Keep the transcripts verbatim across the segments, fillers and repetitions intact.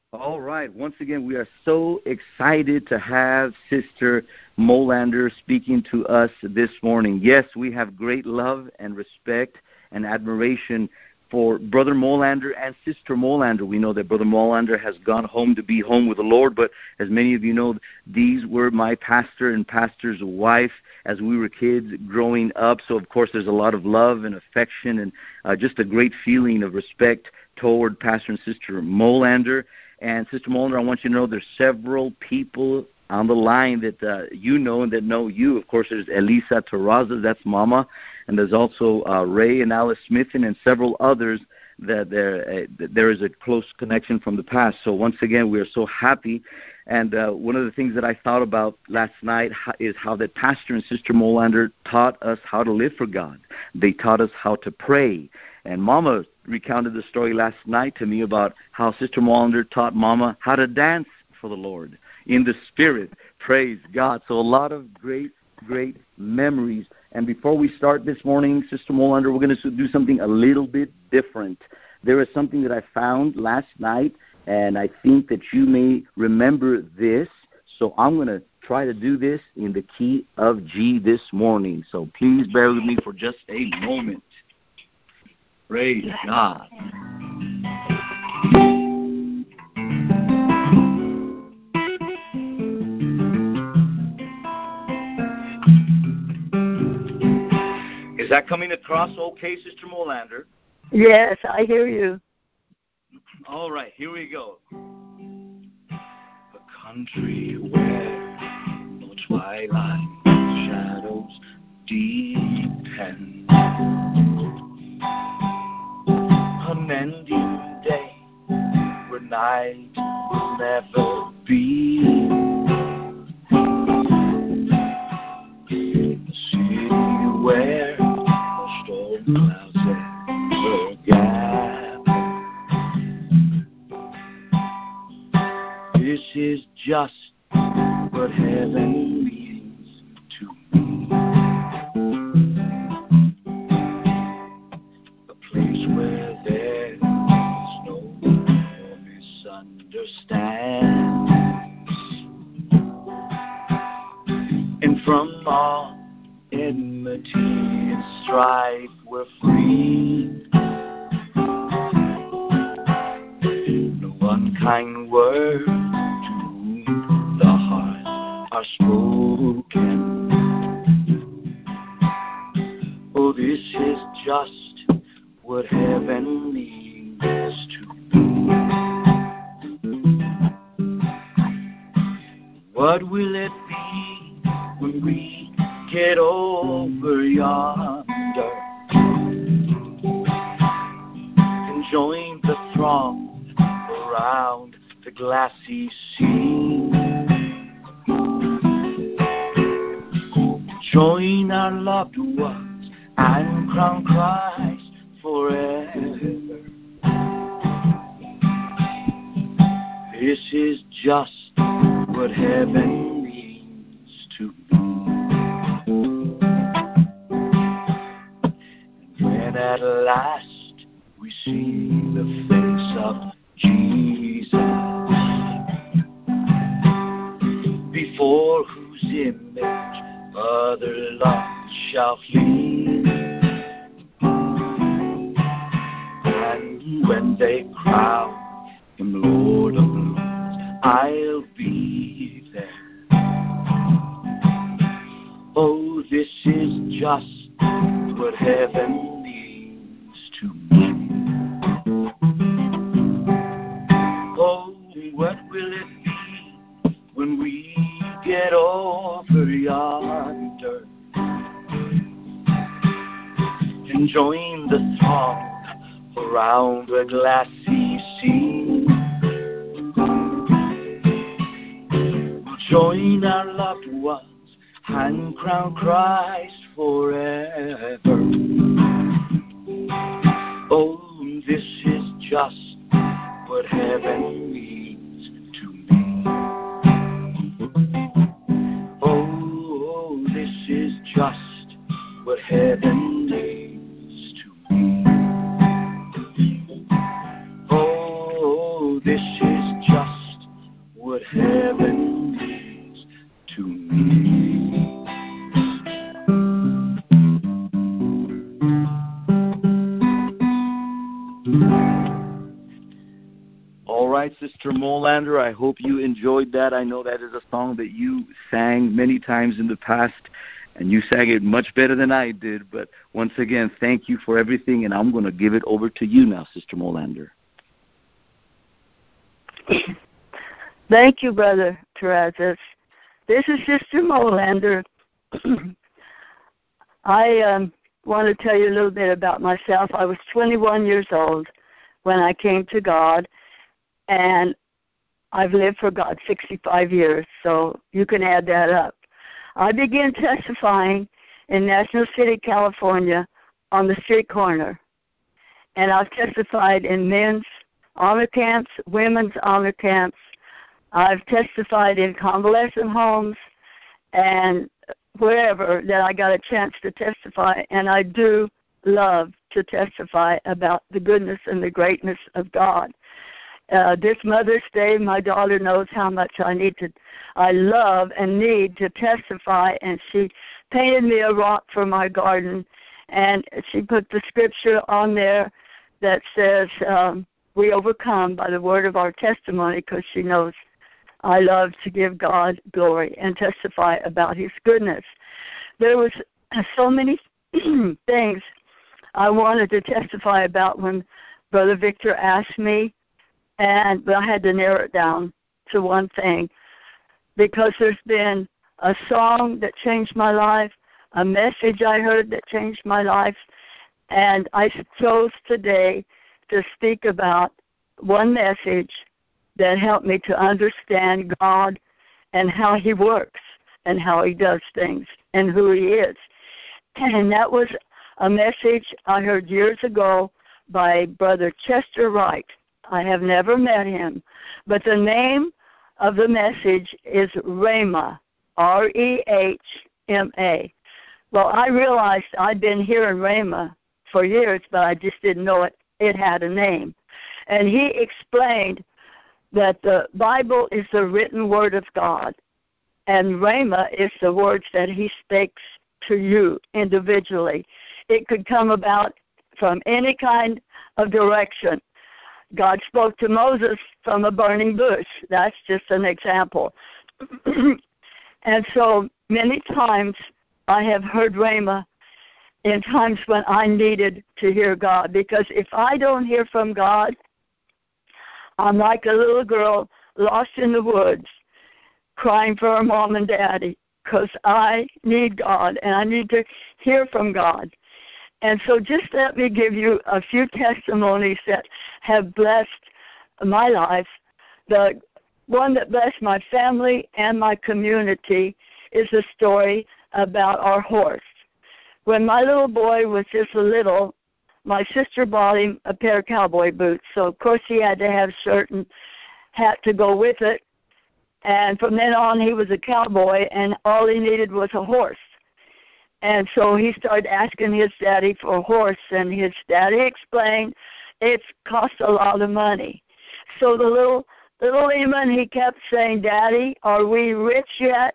All right. Once again, we are so excited to have Sister Molander speaking to us this morning. Yes, we have great love and respect and admiration for Brother Molander and Sister Molander. We know that Brother Molander has gone home to be home with the Lord, but as many of you know, these were my pastor and pastor's wife as we were kids growing up. So, of course, there's a lot of love and affection and uh, just a great feeling of respect toward Pastor and Sister Molander. And Sister Molander, I want you to know there's several people on the line that uh, you know and that know you. Of course, there's Elisa Terraza, that's Mama, and there's also uh, Ray and Alice Smithen and several others that there, uh, that there is a close connection from the past. So once again, we are so happy. And uh, one of the things that I thought about last night is how that Pastor and Sister Molander taught us how to live for God. They taught us how to pray. And Mama recounted the story last night to me about how Sister Molander taught Mama how to dance for the Lord in the Spirit. Praise God. So a lot of great, great memories. And before we start this morning, Sister Molander, we're going to do something a little bit different. There is something that I found last night, and I think that you may remember this. So I'm going to try to do this in the key of G this morning. So please bear with me for just a moment. Praise God. Is that coming across okay, Sister Molander? Yes, I hear you. All right, here we go. A country where no twilight shadows depend. Unending day where night will never be. A city where no storm clouds ever gather. This is just what heaven means to me. A place where there's no misunderstandings. And from all enmity and strife we're free. No unkind word to the heart are spoken. Oh, this is just what heaven means to be. What will it be when we get over yonder and join the throng around the glassy sea? Join our loved ones and crown Christ forever. This is just what heaven means to me. And when at last we see the face of Jesus, before whose image other loves shall flee, and when they crown him Lord of Lords, I'll be there. Oh, this is just what heaven means to me. Oh, what will it be when we get over yonder and join the throng around a glassy sea? Join our loved ones and crown Christ forever. Oh, this is just what heaven means to me. Oh, this is just what heaven means to me. Oh, this is just what heaven means to me. All right, Sister Molander, I hope you enjoyed that. I know that is a song that you sang many times in the past, and you sang it much better than I did. But once again, thank you for everything, and I'm going to give it over to you now, Sister Molander. Thank you, Brother Terrazas. This is Sister Molander. I um, want to tell you a little bit about myself. I was twenty-one years old when I came to God, and I've lived for God sixty-five years, so you can add that up. I began testifying in National City, California, on the street corner, and I've testified in men's honor camps, women's honor camps. I've testified in convalescent homes and wherever that I got a chance to testify, and I do love to testify about the goodness and the greatness of God. Uh, this Mother's Day, my daughter knows how much I need to, I love and need to testify, and she painted me a rock for my garden, and she put the scripture on there that says, um, we overcome by the word of our testimony, because she knows I love to give God glory and testify about his goodness. There was so many things I wanted to testify about when Brother Victor asked me, and but I had to narrow it down to one thing, because there's been a song that changed my life, a message I heard that changed my life, and I chose today to speak about one message that helped me to understand God and how he works and how he does things and who he is. And that was a message I heard years ago by Brother Chester Wright. I have never met him, but the name of the message is Rhema, R E H M A. Well, I realized I'd been hearing Rhema for years, but I just didn't know it, it had a name. And he explained that the Bible is the written word of God, and Rhema is the words that he speaks to you individually. It could come about from any kind of direction. God spoke to Moses from a burning bush. That's just an example. And so many times I have heard Rhema in times when I needed to hear God, because if I don't hear from God, I'm like a little girl lost in the woods crying for her mom and daddy, because I need God and I need to hear from God. And so just let me give you a few testimonies that have blessed my life. The one that blessed my family and my community is a story about our horse. When my little boy was just a little, my sister bought him a pair of cowboy boots. So, of course, he had to have a certain hat to go with it. And from then on, he was a cowboy, and all he needed was a horse. And so he started asking his daddy for a horse, and his daddy explained it cost a lot of money. So the little little Eamon, he kept saying, Daddy, are we rich yet?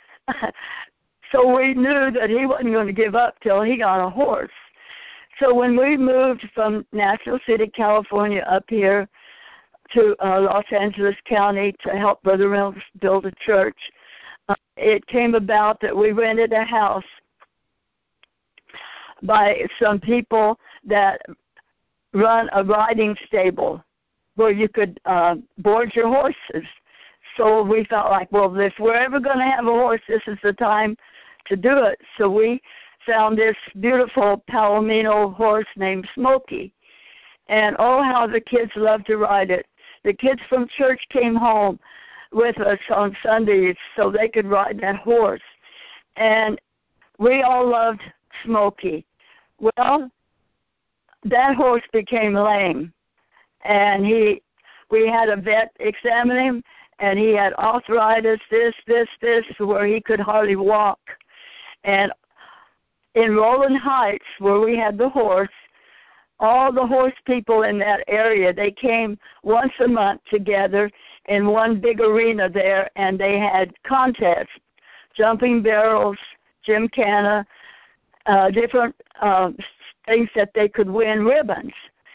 So we knew that he wasn't going to give up till he got a horse. So when we moved from National City, California, up here to uh, Los Angeles County to help Brother Reynolds build a church, uh, it came about that we rented a house by some people that run a riding stable where you could uh, board your horses. So we felt like, well, if we're ever going to have a horse, this is the time to do it. So we found this beautiful Palomino horse named Smokey. And oh, how the kids loved to ride it. The kids from church came home with us on Sundays so they could ride that horse. And we all loved Smokey. Well, that horse became lame. And he, we had a vet examine him, and he had arthritis, this, this, this, where he could hardly walk. And in Rowland Heights, where we had the horse, all the horse people in that area, they came once a month together in one big arena there, and they had contests, jumping barrels, gymkhana, uh, different uh, things that they could win ribbons.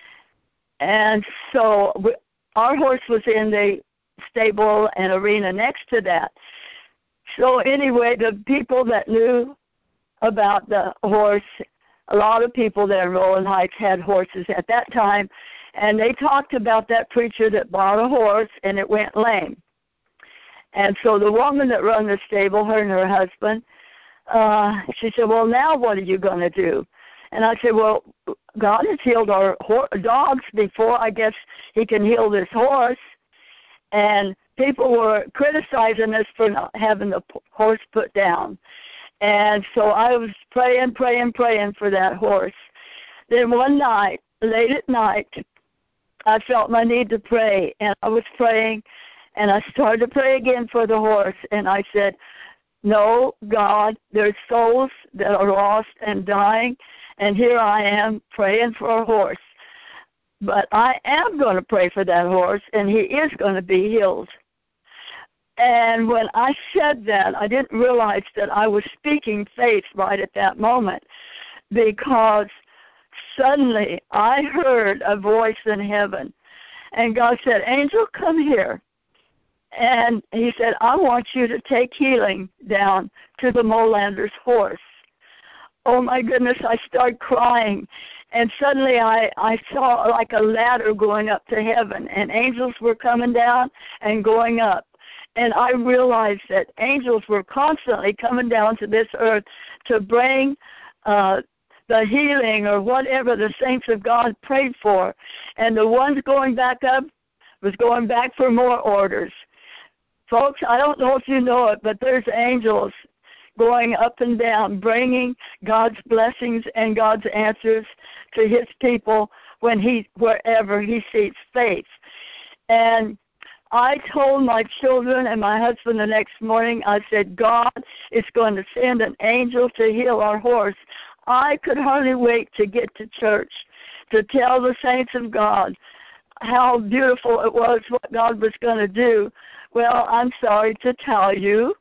And so we, our horse was in the stable and arena next to that. So anyway, the people that knew about the horse, a lot of people there in Rowland Heights had horses at that time, and they talked about that preacher that bought a horse and it went lame. And so the woman that run the stable, her and her husband, uh, she said, well, now what are you going to do? And I said, well, God has healed our ho- dogs before. I guess he can heal this horse. And people were criticizing us for not having the horse put down. And so I was praying, praying, praying for that horse. Then one night, late at night, I felt my need to pray. And I was praying, and I started to pray again for the horse. And I said, no, God, there's souls that are lost and dying, and here I am praying for a horse. But I am going to pray for that horse, and he is going to be healed. And when I said that, I didn't realize that I was speaking faith right at that moment, because suddenly I heard a voice in heaven, and God said, Angel, come here. And he said, I want you to take healing down to the Molanders' horse. Oh, my goodness, I started crying. And suddenly I, I saw like a ladder going up to heaven, and angels were coming down and going up. And I realized that angels were constantly coming down to this earth to bring uh, the healing or whatever the saints of God prayed for. And the ones going back up was going back for more orders. Folks, I don't know if you know it, but there's angels going up and down, bringing God's blessings and God's answers to his people when he, wherever he sees faith. And I told my children and my husband the next morning, I said, God is going to send an angel to heal our horse. I could hardly wait to get to church to tell the saints of God how beautiful it was what God was going to do. Well, I'm sorry to tell you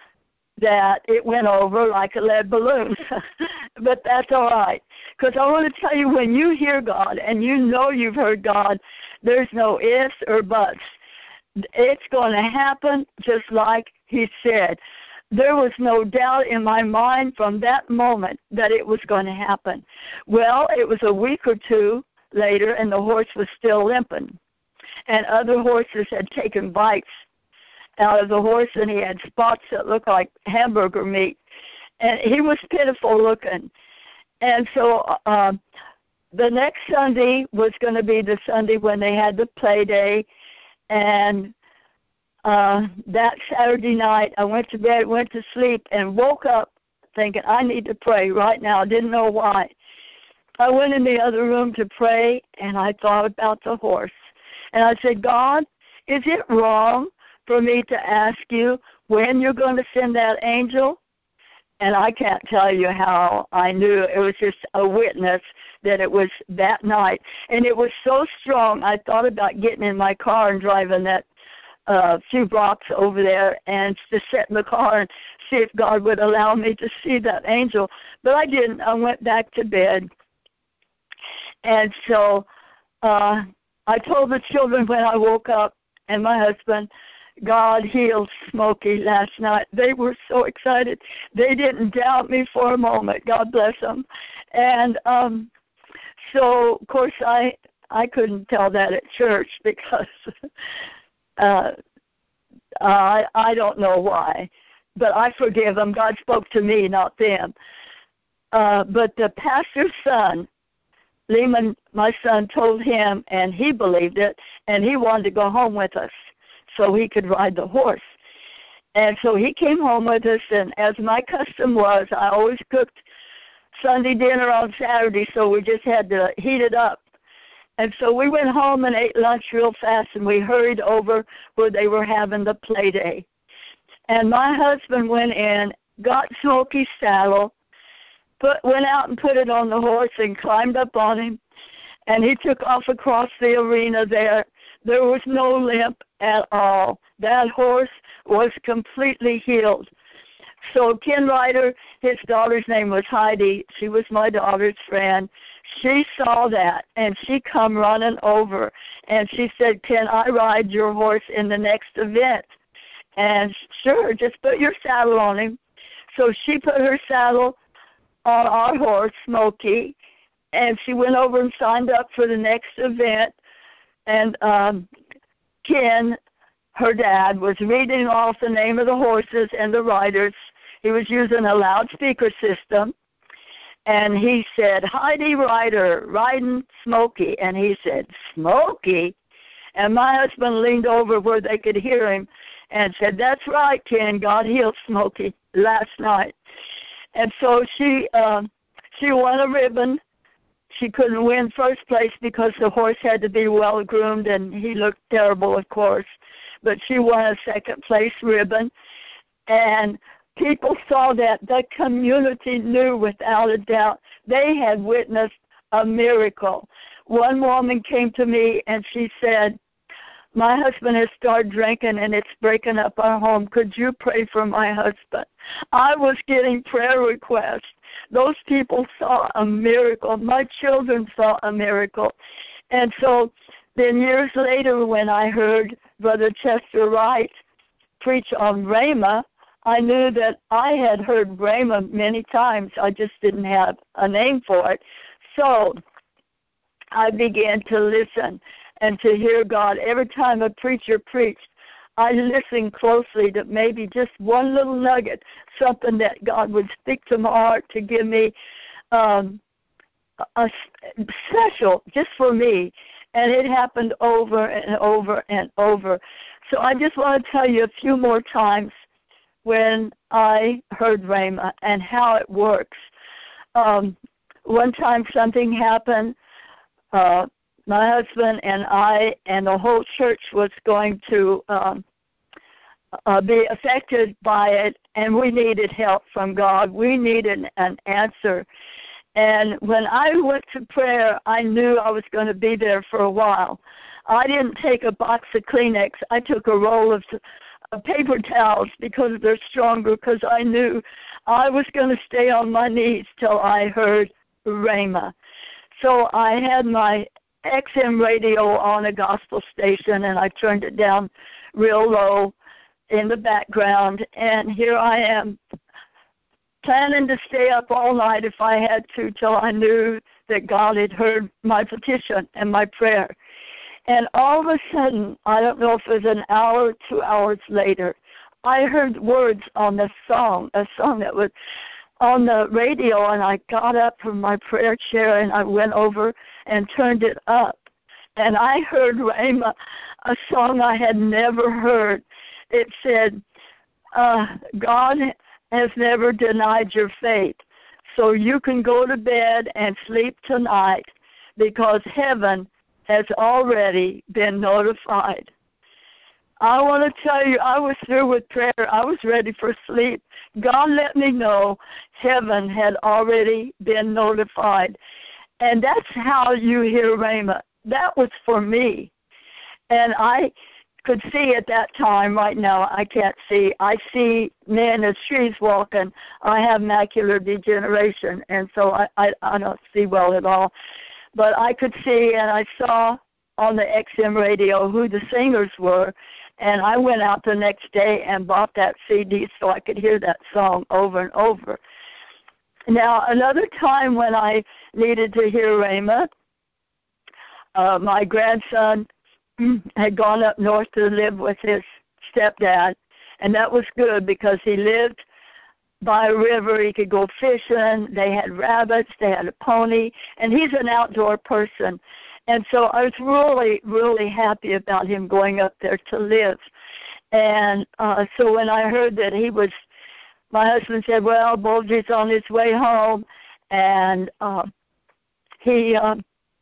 that it went over like a lead balloon, but that's all right. Because I want to tell you, when you hear God and you know you've heard God, there's no ifs or buts. It's going to happen just like he said. There was no doubt in my mind from that moment that it was going to happen. Well, it was a week or two later, and the horse was still limping. And other horses had taken bites out of the horse, and he had spots that looked like hamburger meat. And he was pitiful looking. And so uh, the next Sunday was going to be the Sunday when they had the play day. And uh, that Saturday night, I went to bed, went to sleep, and woke up thinking, I need to pray right now. I didn't know why. I went in the other room to pray, and I thought about the horse. And I said, God, is it wrong for me to ask you when you're going to send that angel? And I can't tell you how I knew. It was just a witness that it was that night. And it was so strong, I thought about getting in my car and driving that uh, few blocks over there and to sit in the car and see if God would allow me to see that angel. But I didn't. I went back to bed. And so uh, I told the children when I woke up, and my husband, God healed Smokey last night. They were so excited. They didn't doubt me for a moment. God bless them. And um, so, of course, I I couldn't tell that at church because uh, I I don't know why, but I forgive them. God spoke to me, not them. Uh, but the pastor's son, Lehman, my son, told him, and he believed it, and he wanted to go home with us so he could ride the horse. And so he came home with us, and as my custom was, I always cooked Sunday dinner on Saturday, so we just had to heat it up. And so we went home and ate lunch real fast, and we hurried over where they were having the play day. And my husband went in, got Smokey's saddle, put, went out and put it on the horse and climbed up on him. and he took off across the arena there. There was no limp at all. That horse was completely healed. So Ken Ryder, his daughter's name was Heidi. She was my daughter's friend. She saw that, and she come running over, and she said, "Can I ride your horse in the next event?" And sure, just put your saddle on him. So she put her saddle on our horse, Smokey, and she went over and signed up for the next event. And um, Ken, her dad, was reading off the name of the horses and the riders. He was using a loudspeaker system. And he said, "Heidi Ryder, riding Smokey." And he said, "Smokey?" And my husband leaned over where they could hear him and said, "That's right, Ken. God healed Smokey last night." And so she uh, she won a ribbon. She couldn't win first place because the horse had to be well groomed, and he looked terrible, of course. But she won a second place ribbon, and people saw that. The community knew without a doubt they had witnessed a miracle. One woman came to me and she said, "My husband has started drinking and it's breaking up our home. Could you pray for my husband?" I was getting prayer requests. Those people saw a miracle. My children saw a miracle. And so then years later when I heard Brother Chester Wright preach on Rhema, I knew that I had heard Rhema many times. I just didn't have a name for it. So I began to listen and to hear God. Every time a preacher preached, I listened closely to maybe just one little nugget, something that God would speak to my heart to give me um, a special, just for me. And it happened over and over and over. So I just want to tell you a few more times when I heard Rhema and how it works. Um, one time something happened. Uh, my husband and I and the whole church was going to um, uh, be affected by it, and we needed help from God. We needed an answer. And when I went to prayer, I knew I was going to be there for a while. I didn't take a box of Kleenex. I took a roll of uh, paper towels because they're stronger, because I knew I was going to stay on my knees till I heard Rhema. So I had my X M radio on a gospel station, and I turned it down real low in the background, and here I am planning to stay up all night if I had to till I knew that God had heard my petition and my prayer. And all of a sudden, I don't know if it was an hour or two hours later, I heard words on the song, a song that was on the radio, and I got up from my prayer chair and I went over and turned it up. And I heard Rhema, a song I had never heard. It said, uh, God has never denied your faith, so you can go to bed and sleep tonight because heaven has already been notified. I want to tell you, I was through with prayer. I was ready for sleep. God let me know heaven had already been notified. And that's how you hear Rhema. That was for me. And I could see at that time. Right now I can't see. I see men as trees walking. I have macular degeneration, and so I, I, I don't see well at all. But I could see, and I saw on the X M radio who the singers were, and I went out the next day and bought that C D so I could hear that song over and over. Now, another time when I needed to hear Rhema, uh, my grandson had gone up north to live with his stepdad, and that was good because he lived by a river. He could go fishing. They had rabbits. They had a pony, and he's an outdoor person. And so I was really, really happy about him going up there to live. And uh, so when I heard that he was, my husband said, well, Bulgy's on his way home, and uh, he uh,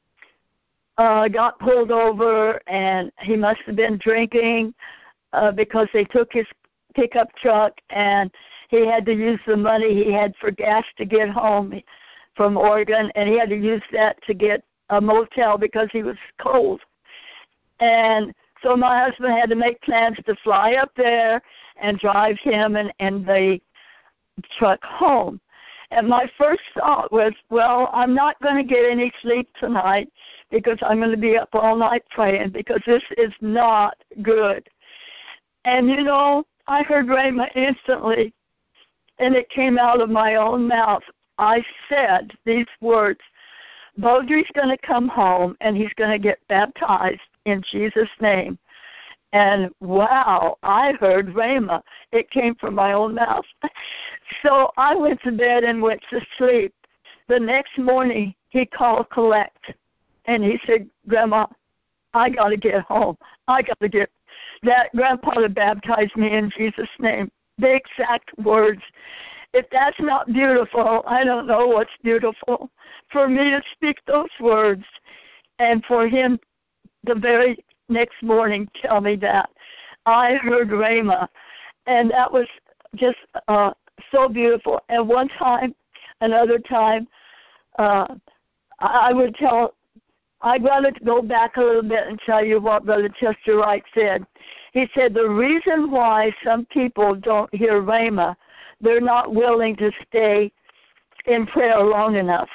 uh, got pulled over, and he must have been drinking uh, because they took his pickup truck, and he had to use the money he had for gas to get home from Oregon, and he had to use that to get a motel because he was cold. And so my husband had to make plans to fly up there and drive him and, and the truck home. And my first thought was, well, I'm not going to get any sleep tonight because I'm going to be up all night praying because this is not good. And, you know, I heard Rhema instantly, and it came out of my own mouth. I said these words, Beaudry's going to come home, and he's going to get baptized in Jesus' name. And, wow, I heard Rhema. It came from my own mouth. So I went to bed and went to sleep. The next morning, he called collect, and he said, Grandma, I got to get home. I got to get that Grandpa to baptize me in Jesus' name. The exact words. If that's not beautiful, I don't know what's beautiful. For me to speak those words and for him the very next morning tell me that. I heard Rhema, and that was just uh, so beautiful. And one time, another time, uh, I would tell, I'd rather go back a little bit and tell you what Brother Chester Wright said. He said the reason why some people don't hear Rhema, they're not willing to stay in prayer long enough.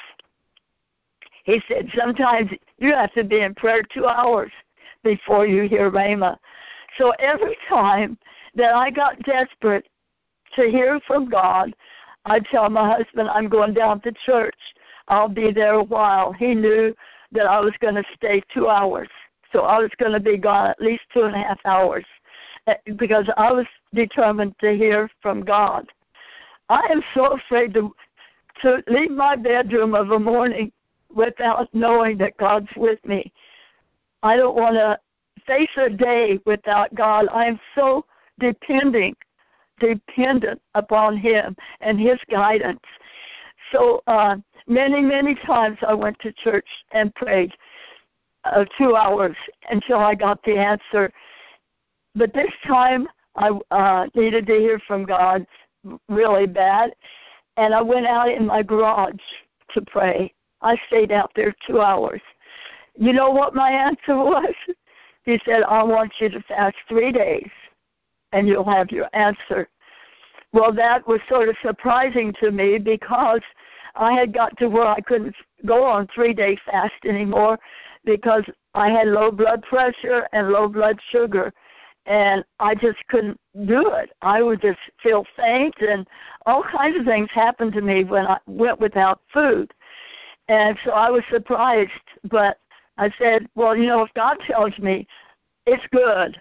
He said sometimes you have to be in prayer two hours before you hear Rhema. So every time that I got desperate to hear from God, I'd tell my husband, I'm going down to church. I'll be there a while. He knew that I was going to stay two hours. So I was going to be gone at least two and a half hours because I was determined to hear from God. I am so afraid to, to leave my bedroom of a morning without knowing that God's with me. I don't want to face a day without God. I am so depending, dependent upon Him and His guidance. So uh, many, many times I went to church and prayed uh, two hours until I got the answer. But this time I uh, needed to hear from God really bad, and I went out in my garage to pray. I stayed out there two hours. You know what my answer was? He said, I want you to fast three days, and you'll have your answer. Well, that was sort of surprising to me because I had got to where I couldn't go on three-day fast anymore because I had low blood pressure and low blood sugar, and I just couldn't do it. I would just feel faint, and all kinds of things happened to me when I went without food. And so I was surprised, but I said, well, you know, if God tells me, it's good.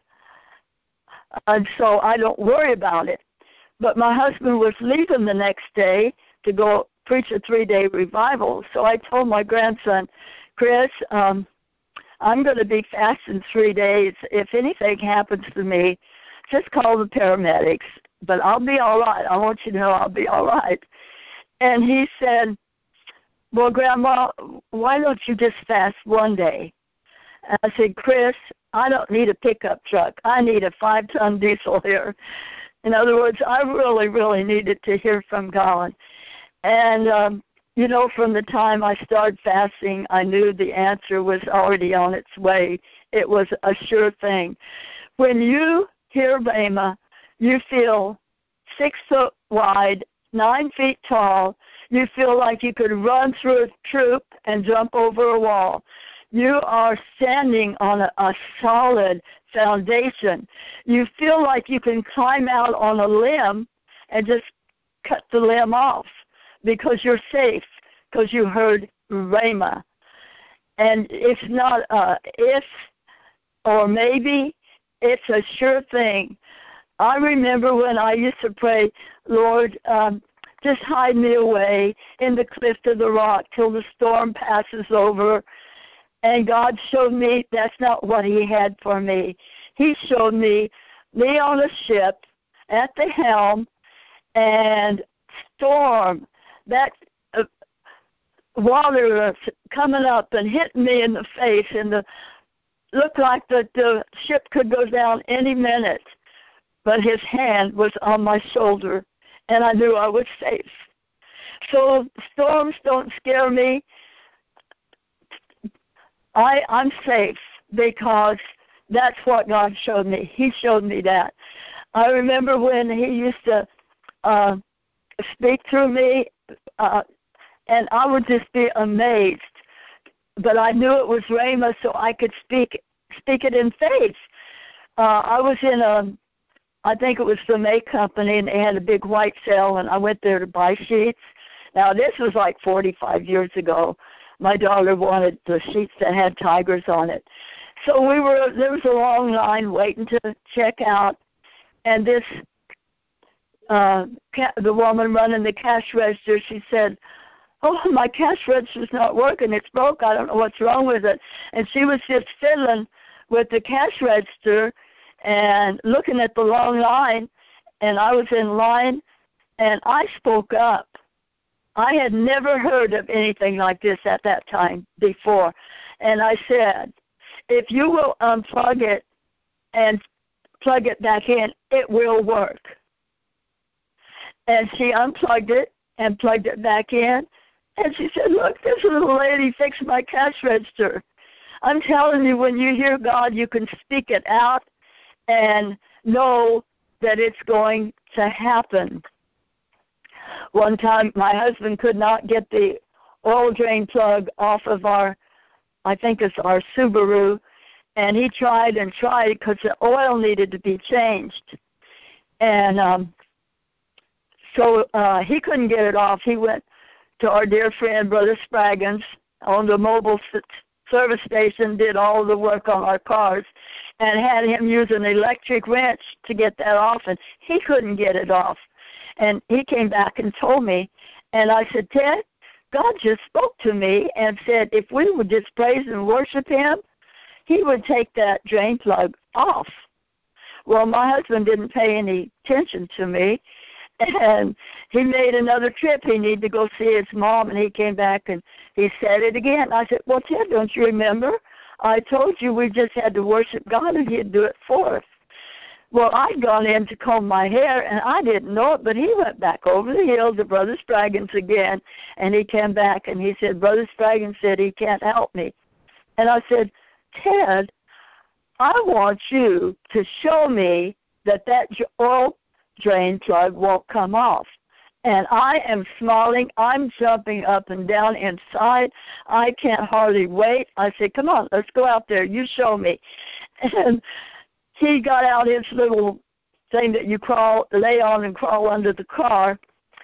And so I don't worry about it. But my husband was leaving the next day to go preach a three-day revival. So I told my grandson, Chris, um, I'm going to be fasting three days. If anything happens to me, just call the paramedics. But I'll be all right. I want you to know I'll be all right. And he said, well, Grandma, why don't you just fast one day? And I said, Chris, I don't need a pickup truck. I need a five-ton diesel here. In other words, I really, really needed to hear from God. And, um, you know, from the time I started fasting, I knew the answer was already on its way. It was a sure thing. When you hear Rhema, you feel six foot wide, nine feet tall. You feel like you could run through a troop and jump over a wall. You are standing on a, a solid foundation. You feel like you can climb out on a limb and just cut the limb off because you're safe, because you heard Rhema. And it's not a if or maybe, it's a sure thing. I remember when I used to pray, Lord, um, just hide me away in the cliff of the rock till the storm passes over. And God showed me that's not what He had for me. He showed me me on a ship at the helm and storm, that uh, water coming up and hitting me in the face, and the looked like the, the ship could go down any minute. But His hand was on my shoulder, and I knew I was safe. So storms don't scare me. I, I'm safe because that's what God showed me. He showed me that. I remember when he used to uh, speak through me, uh, and I would just be amazed. But I knew it was Rhema, so I could speak speak it in faith. Uh, I was in a, I think it was the May Company, and they had a big white sale, and I went there to buy sheets. Now, this was like forty-five years ago. My daughter wanted the sheets that had tigers on it. So we were, there was a long line waiting to check out, and this, uh, ca- the woman running the cash register, she said, "Oh, my cash register's not working. It's broke. I don't know what's wrong with it." And she was just fiddling with the cash register and looking at the long line, and I was in line, and I spoke up. I had never heard of anything like this at that time before. And I said, "If you will unplug it and plug it back in, it will work." And she unplugged it and plugged it back in. And she said, "Look, this little lady fixed my cash register." I'm telling you, when you hear God, you can speak it out and know that it's going to happen. One time, my husband could not get the oil drain plug off of our, I think it's our Subaru, and he tried and tried because the oil needed to be changed. And um, so uh, he couldn't get it off. He went to our dear friend, Brother Spraggins, on the mobile service station, did all the work on our cars, and had him use an electric wrench to get that off, and he couldn't get it off. And he came back and told me, and I said, "Ted, God just spoke to me and said if we would just praise and worship him, he would take that drain plug off." Well, my husband didn't pay any attention to me, and he made another trip. He needed to go see his mom, and he came back and he said it again. I said, "Well, Ted, don't you remember? I told you we just had to worship God and he'd do it for us." Well, I'd gone in to comb my hair, and I didn't know it, but he went back over the hill to Brother Spraggins again, and he came back, and he said, "Brother Spraggins said he can't help me." And I said, "Ted, I want you to show me that that oil drain plug won't come off." And I am smiling. I'm jumping up and down inside. I can't hardly wait. I said, "Come on, let's go out there. You show me." And he got out his little thing that you crawl, lay on and crawl under the car.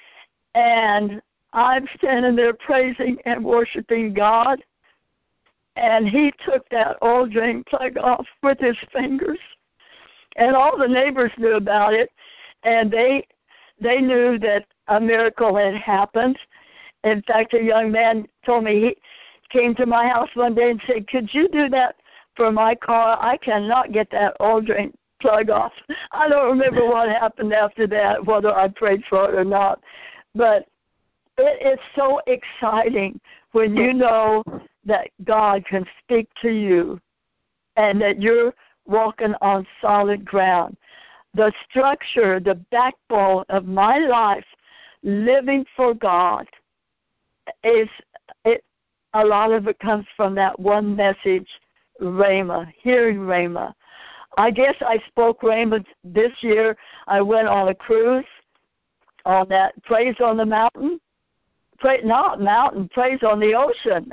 And I'm standing there praising and worshiping God. And he took that oil drain plug off with his fingers. And all the neighbors knew about it. And they they knew that a miracle had happened. In fact, a young man told me, he came to my house one day and said, "Could you do that for my car? I cannot get that oil drain plug off." I don't remember what happened after that, whether I prayed for it or not. But it is so exciting when you know that God can speak to you and that you're walking on solid ground. The structure, the backbone of my life, living for God, is it. A lot of it comes from that one message, Rhema, hearing Rhema. I guess I spoke Rhema this year. I went on a cruise on that Praise on the Mountain. Pray, not mountain, Praise on the Ocean.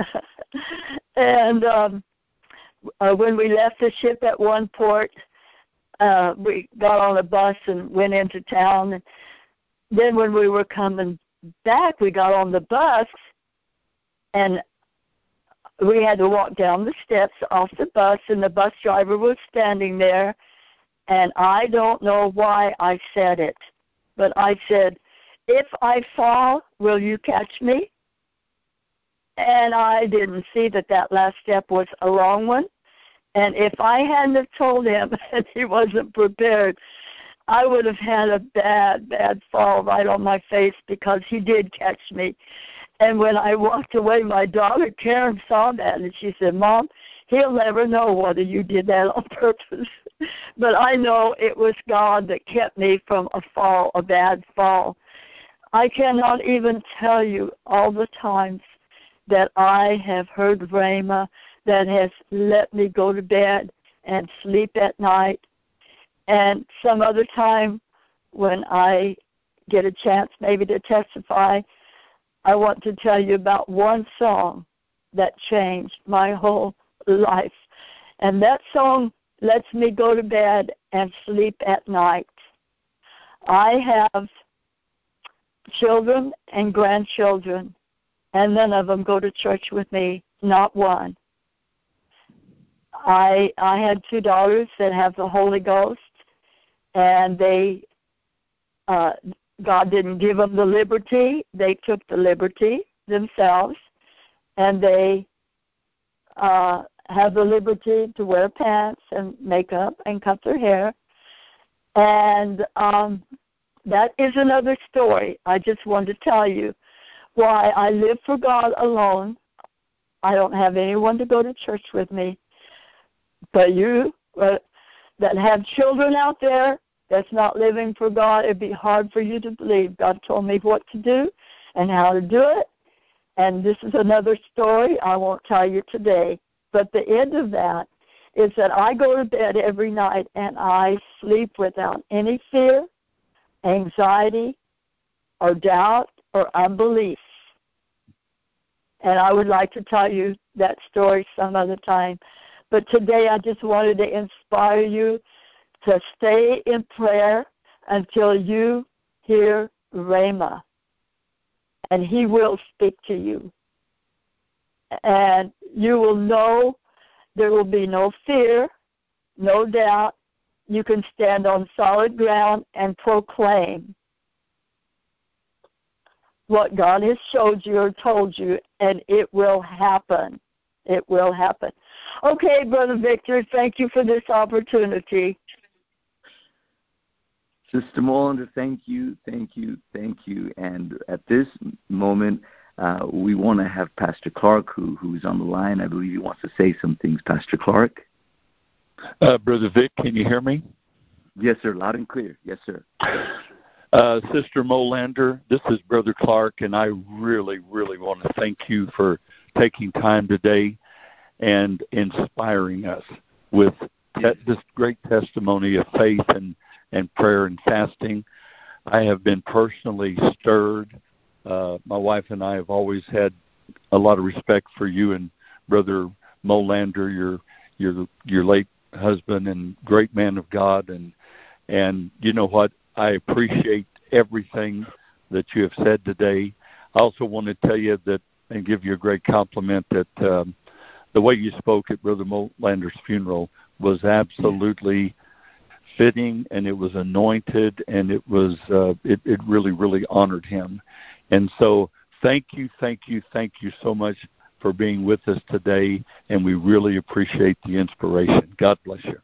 and um, uh, when we left the ship at one port, uh, we got on a bus and went into town. And then when we were coming back, we got on the bus, and we had to walk down the steps off the bus, and the bus driver was standing there, and I don't know why I said it, but I said, "If I fall, will you catch me?" And I didn't see that that last step was a long one, and if I hadn't have told him and he wasn't prepared, I would have had a bad, bad fall right on my face, because he did catch me. And when I walked away, my daughter, Karen, saw that, and she said, "Mom, he'll never know whether you did that on purpose." But I know it was God that kept me from a fall, a bad fall. I cannot even tell you all the times that I have heard Rhema, that has let me go to bed and sleep at night. And some other time when I get a chance maybe to testify, I want to tell you about one song that changed my whole life. And that song lets me go to bed and sleep at night. I have children and grandchildren, and none of them go to church with me, not one. I I had two daughters that have the Holy Ghost, and they uh, God didn't give them the liberty. They took the liberty themselves, and they uh, have the liberty to wear pants and makeup and cut their hair. And um, that is another story. I just wanted to tell you why I live for God alone. I don't have anyone to go to church with me. But you uh, that have children out there that's not living for God, it'd be hard for you to believe. God told me what to do and how to do it. And this is another story I won't tell you today. But the end of that is that I go to bed every night and I sleep without any fear, anxiety, or doubt, or unbelief. And I would like to tell you that story some other time. But today I just wanted to inspire you to stay in prayer until you hear Rhema. And he will speak to you. And you will know there will be no fear, no doubt. You can stand on solid ground and proclaim what God has showed you or told you, and it will happen. It will happen. Okay, Brother Victor, thank you for this opportunity. Sister Molander, thank you, thank you, thank you. And at this moment, uh, we want to have Pastor Clark, who who's on the line. I believe he wants to say some things. Pastor Clark? Uh, Brother Vic, can you hear me? Yes, sir, loud and clear. Yes, sir. Uh, Sister Molander, this is Brother Clark, and I really, really want to thank you for taking time today and inspiring us with te- this great testimony of faith and, and prayer and fasting. I have been personally stirred. Uh, my wife and I have always had a lot of respect for you and Brother Molander, your your your late husband and great man of God. And, and you know what? I appreciate everything that you have said today. I also want to tell you that and give you a great compliment that um, the way you spoke at Brother Molander's funeral was absolutely fitting, and it was anointed, and it was uh, it, it really, really honored him. And so thank you, thank you, thank you so much for being with us today, and we really appreciate the inspiration. God bless you.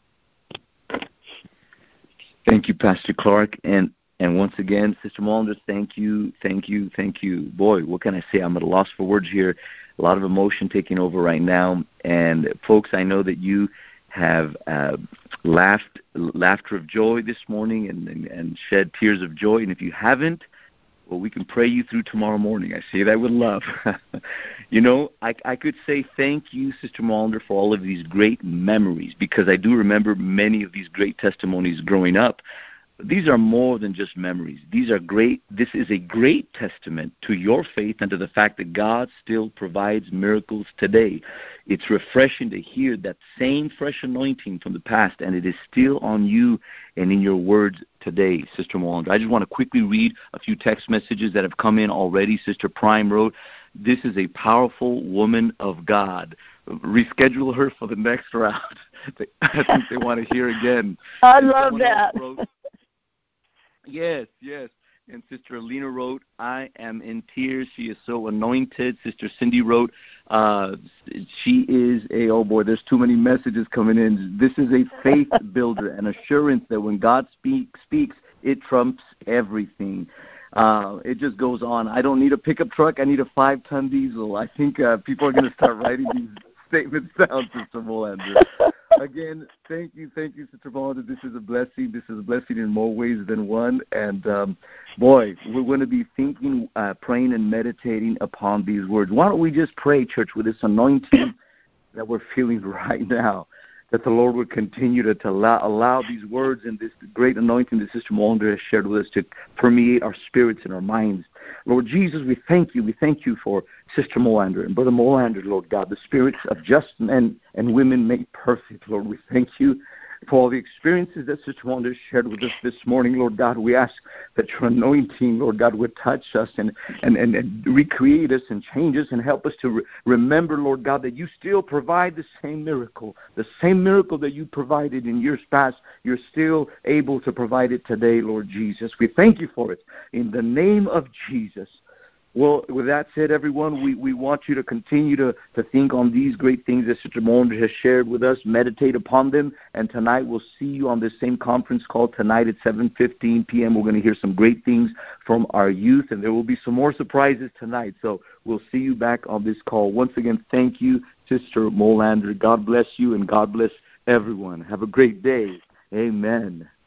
Thank you, Pastor Clark. And and once again, Sister Molander, thank you, thank you, thank you. Boy, what can I say? I'm at a loss for words here. A lot of emotion taking over right now. And folks, I know that you have uh, laughed, laughter of joy this morning and, and, and shed tears of joy. And if you haven't, well, we can pray you through tomorrow morning. I say that with love. You know, I, I could say thank you, Sister Molander, for all of these great memories, because I do remember many of these great testimonies growing up. These are more than just memories. These are great. This is a great testament to your faith and to the fact that God still provides miracles today. It's refreshing to hear that same fresh anointing from the past, and it is still on you and in your words today, Sister Molander. I just want to quickly read a few text messages that have come in already. Sister Prime wrote, "This is a powerful woman of God. Reschedule her for the next round." I think they want to hear again. I And love that. Wrote, yes, yes. And Sister Alina wrote, "I am in tears. She is so anointed." Sister Cindy wrote, uh, she is a, oh boy, there's too many messages coming in. This is a faith builder, an assurance that when God speak, speaks, it trumps everything. Uh, it just goes on. I don't need a pickup truck. I need a five-ton diesel. I think uh, people are going to start writing these statements down, Sister Molander. Again, thank you, thank you, Sister Molander. This is a blessing. This is a blessing in more ways than one. And, um, boy, we're going to be thinking, uh, praying, and meditating upon these words. Why don't we just pray, church, with this anointing that we're feeling right now, that the Lord would continue to, to allow, allow these words and this great anointing that Sister Molander has shared with us to permeate our spirits and our minds. Lord Jesus, we thank you. We thank you for Sister Molander and Brother Molander, Lord God, the spirits of just men and women made perfect. Lord, we thank you for all the experiences that Sister Molander shared with us this morning. Lord God, we ask that your anointing, Lord God, would touch us and, and, and, and recreate us and change us and help us to re- remember, Lord God, that you still provide the same miracle. The same miracle that you provided in years past, you're still able to provide it today, Lord Jesus. We thank you for it. In the name of Jesus. Well, with that said, everyone, we, we want you to continue to, to think on these great things that Sister Molander has shared with us, meditate upon them, and tonight we'll see you on this same conference call tonight at seven fifteen p.m. We're going to hear some great things from our youth, and there will be some more surprises tonight, so we'll see you back on this call. Once again, thank you, Sister Molander. God bless you, and God bless everyone. Have a great day. Amen.